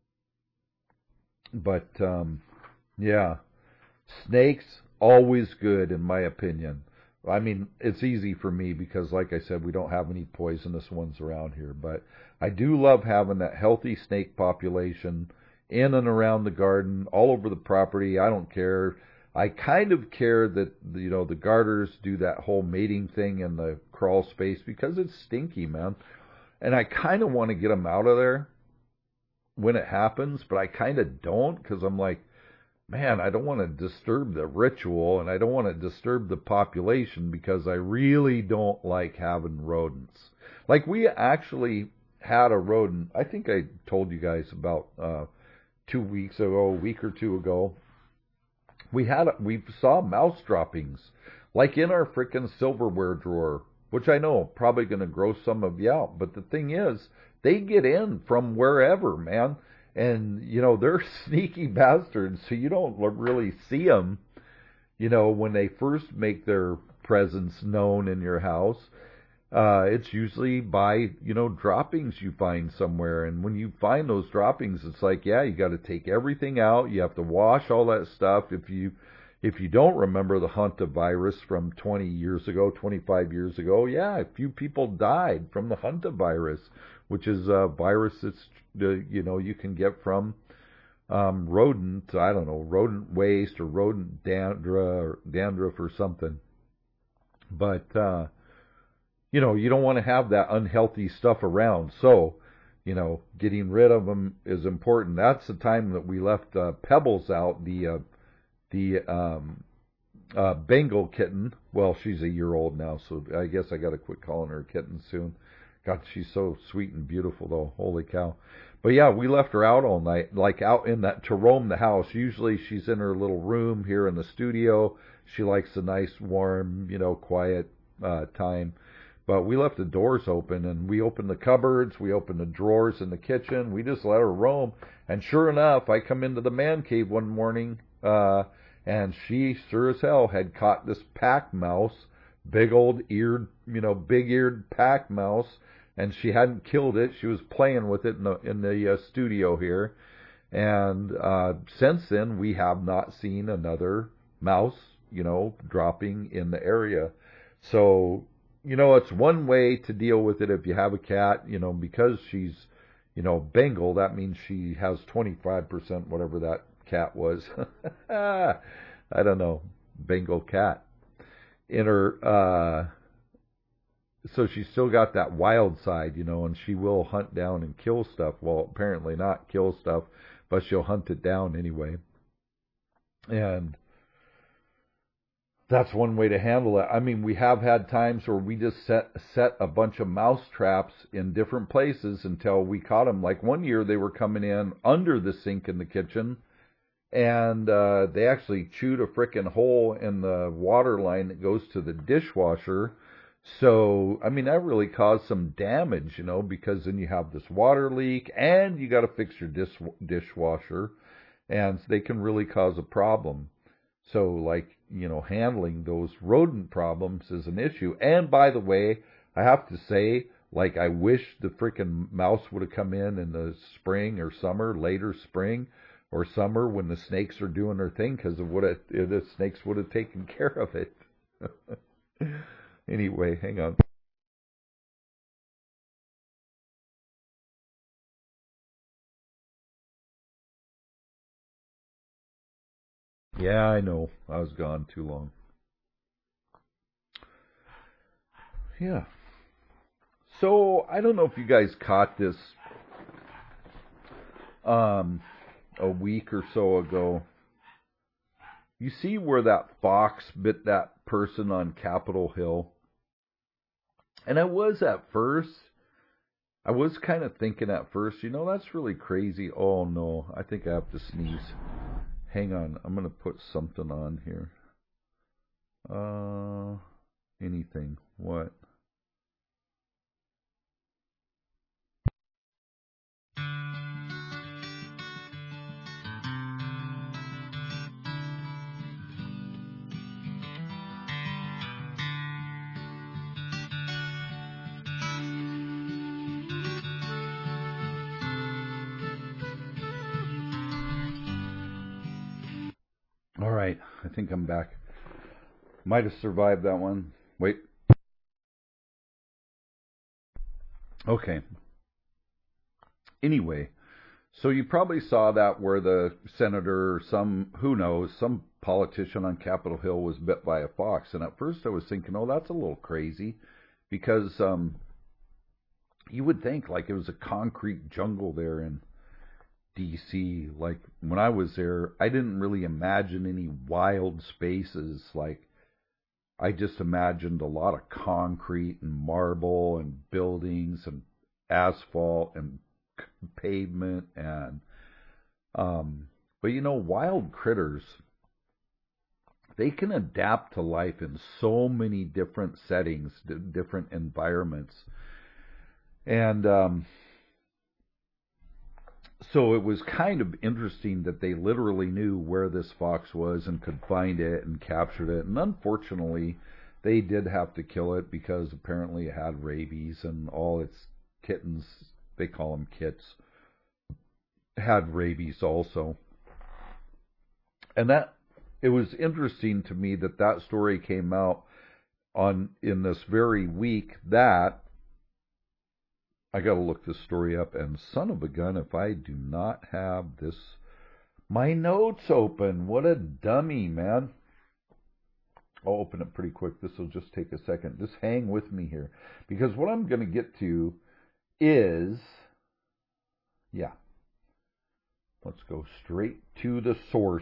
but um, yeah, snakes always good in my opinion. I mean, it's easy for me because, like I said, we don't have any poisonous ones around here. But I do love having that healthy snake population in and around the garden, all over the property. I don't care. I kind of care that, you know, the garters do that whole mating thing in the crawl space because it's stinky, man. And I kind of want to get them out of there when it happens, but I kind of don't because I'm like, man, I don't want to disturb the ritual and I don't want to disturb the population because I really don't like having rodents. Like we actually had a rodent, I think I told you guys about uh, two weeks ago, a week or two ago. We had, a, we saw mouse droppings, like in our frickin' silverware drawer, which I know probably going to gross some of you out. But the thing is, they get in from wherever, man. And, you know, they're sneaky bastards, so you don't really see them, you know, when they first make their presence known in your house. Uh, it's usually by, you know, droppings you find somewhere. And when you find those droppings, it's like, yeah, you got to take everything out. You have to wash all that stuff. If you, if you don't remember the hantavirus from twenty years ago, twenty-five years ago, yeah, a few people died from the hantavirus, which is a virus that's, uh, you know, you can get from um, rodent, I don't know, rodent waste or rodent dandruff or, dandruff or something. But, uh, you know, you don't want to have that unhealthy stuff around. So, you know, getting rid of them is important. That's the time that we left uh, Pebbles out, the uh, the um, uh, Bengal kitten. Well, she's a year old now, so I guess I got to quit calling her a kitten soon. God, she's so sweet and beautiful, though. Holy cow. But yeah, we left her out all night, like out in that, to roam the house. Usually she's in her little room here in the studio. She likes a nice, warm, you know, quiet uh, time. But we left the doors open, and we opened the cupboards, we opened the drawers in the kitchen. We just let her roam. And sure enough, I come into the man cave one morning, uh, and she, sure as hell, had caught this pack mouse, big old eared, you know, big-eared pack mouse, and she hadn't killed it. She was playing with it in the, in the uh, studio here. And uh, since then, we have not seen another mouse, you know, dropping in the area. So, you know, it's one way to deal with it if you have a cat, you know, because she's, you know, Bengal, that means she has twenty-five percent whatever that cat was. I don't know, Bengal cat. In her, uh, so she's still got that wild side, you know, and she will hunt down and kill stuff. Well, apparently not kill stuff, but she'll hunt it down anyway. And that's one way to handle it. I mean, we have had times where we just set set a bunch of mouse traps in different places until we caught them. Like one year, they were coming in under the sink in the kitchen, and uh, they actually chewed a frickin' hole in the water line that goes to the dishwasher. So, I mean, that really caused some damage, you know, because then you have this water leak, and you got to fix your dish dishwasher, and they can really cause a problem. So, like, you know, handling those rodent problems is an issue. And by the way, I have to say, like, I wish the frickin' mouse would have come in in the spring or summer, later spring or summer when the snakes are doing their thing, because it would have, the snakes would have taken care of it. Anyway, hang on. Yeah, I know. I was gone too long. Yeah. So, I don't know if you guys caught this um, a week or so ago. You see where that fox bit that person on Capitol Hill? And I was at first, I was kind of thinking at first, you know, that's really crazy. Oh no, I think I have to sneeze. Hang on, I'm going to put something on here. Uh, anything. What? right, I think I'm back. Might have survived that one. Wait. Okay. Anyway, so you probably saw that where the senator, some, who knows, some politician on Capitol Hill was bit by a fox. And at first I was thinking, oh, that's a little crazy, because um, you would think like it was a concrete jungle there in D C. Like when I was there, I didn't really imagine any wild spaces. Like I just imagined a lot of concrete and marble and buildings and asphalt and pavement and um but you know, wild critters, they can adapt to life in so many different settings, different environments. And um so it was kind of interesting that they literally knew where this fox was and could find it and captured it. And unfortunately, they did have to kill it because apparently it had rabies, and all its kittens, they call them kits, had rabies also. And that, it was interesting to me that that story came out on in this very week that I got to look this story up, and son of a gun, if I do not have this, my notes open. What a dummy, man. I'll open it pretty quick. This will just take a second. Just hang with me here, because what I'm going to get to is, yeah, let's go straight to the source.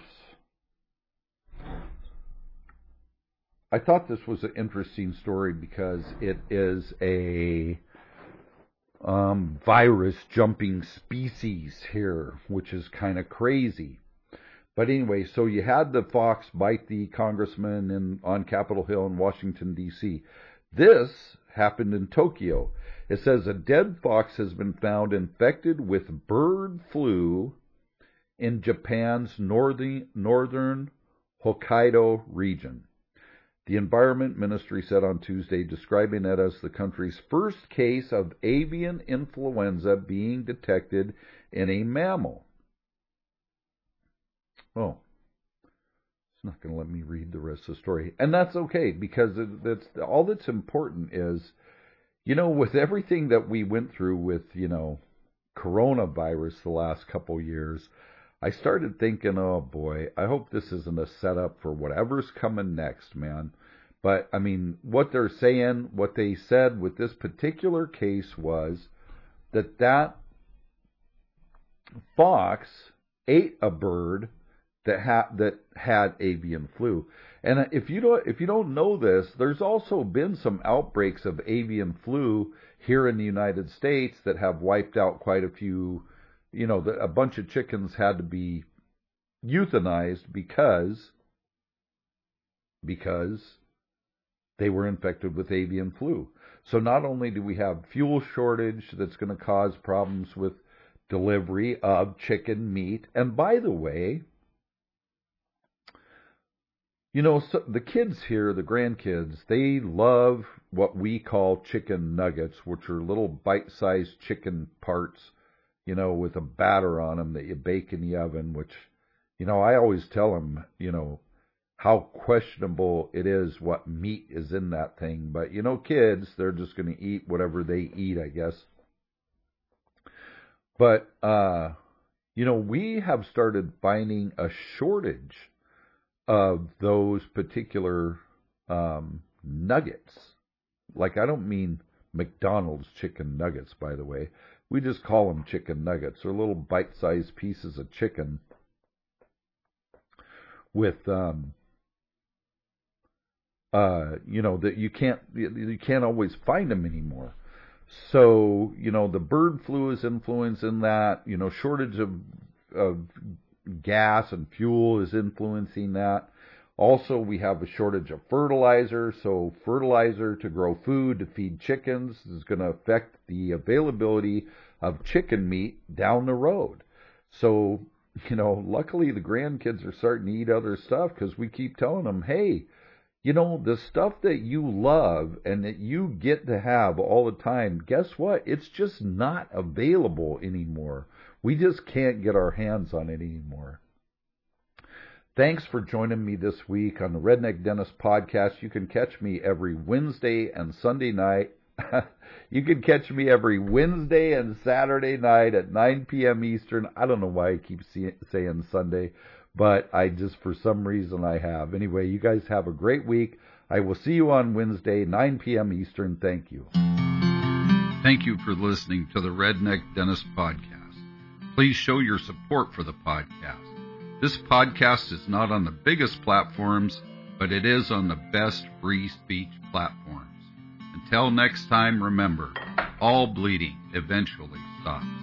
I thought this was an interesting story because it is a Um, virus jumping species here, which is kind of crazy. But anyway, so you had the fox bite the congressman in, on Capitol Hill in Washington, D C. This happened in Tokyo. It says a dead fox has been found infected with bird flu in Japan's northern, northern Hokkaido region. The Environment Ministry said on Tuesday, describing it as the country's first case of avian influenza being detected in a mammal. Oh, it's not going to let me read the rest of the story. And that's okay, because it, that's, all that's important is, you know, with everything that we went through with, you know, coronavirus the last couple years, I started thinking, oh boy, I hope this isn't a setup for whatever's coming next, man. But, I mean, what they're saying, what they said with this particular case was that that fox ate a bird that had that had avian flu. And if you don't if you don't know this, there's also been some outbreaks of avian flu here in the United States that have wiped out quite a few. You know, a bunch of chickens had to be euthanized because because they were infected with avian flu. So not only do we have fuel shortage that's going to cause problems with delivery of chicken meat, and by the way, you know, so the kids here, the grandkids, they love what we call chicken nuggets, which are little bite-sized chicken parts, you know, with a batter on them that you bake in the oven, which, you know, I always tell them, you know, how questionable it is what meat is in that thing. But, you know, kids, they're just going to eat whatever they eat, I guess. But, uh, you know, we have started finding a shortage of those particular um, nuggets. Like, I don't mean McDonald's chicken nuggets, by the way. We just call them chicken nuggets. They're little bite-sized pieces of chicken with, um, uh, you know, that you can't you can't always find them anymore. So, you know, the bird flu is influencing that. You know, shortage of of gas and fuel is influencing that. Also, we have a shortage of fertilizer. So, fertilizer to grow food to feed chickens is going to affect the availability of chicken meat down the road. So, you know, luckily the grandkids are starting to eat other stuff because we keep telling them, hey, you know, the stuff that you love and that you get to have all the time, guess what? It's just not available anymore. We just can't get our hands on it anymore. Thanks for joining me this week on the Redneck Dentist Podcast. You can catch me every Wednesday and Sunday night. You can catch me every Wednesday and Saturday night at nine p.m. Eastern. I don't know why I keep see- saying Sunday, but I just, for some reason, I have. Anyway, you guys have a great week. I will see you on Wednesday, nine p.m. Eastern. Thank you. Thank you for listening to the Redneck Dentist Podcast. Please show your support for the podcast. This podcast is not on the biggest platforms, but it is on the best free speech platforms. Until next time, remember, all bleeding eventually stops.